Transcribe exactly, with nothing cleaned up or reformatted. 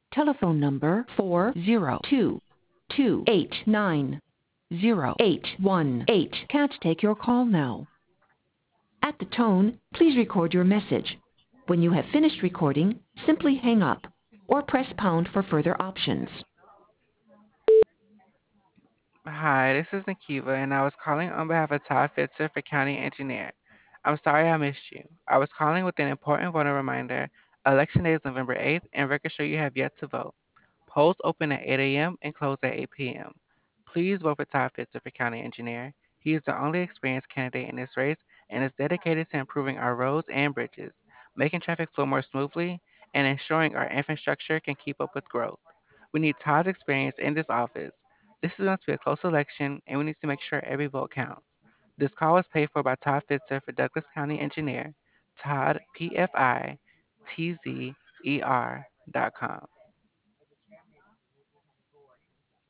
Telephone number four zero two two eight nine zero eight one eight. Can't take your call now. At the tone, please record your message. When you have finished recording, simply hang up or press pound for further options. Hi, this is Nikiva, and I was calling on behalf of Todd Fitzer for County Engineer. I'm sorry I missed you. I was calling with an important voter reminder. Election day is November eighth, and records show you have yet to vote. Polls open at eight a m and close at eight p m. Please vote for Todd Fitzer for County Engineer. He is the only experienced candidate in this race and is dedicated to improving our roads and bridges, making traffic flow more smoothly, and ensuring our infrastructure can keep up with growth. We need Todd's experience in this office. This is going to be a close election, and we need to make sure every vote counts. This call was paid for by Todd Fitzer for Douglas County Engineer, Todd, P F I T Z E R dot com.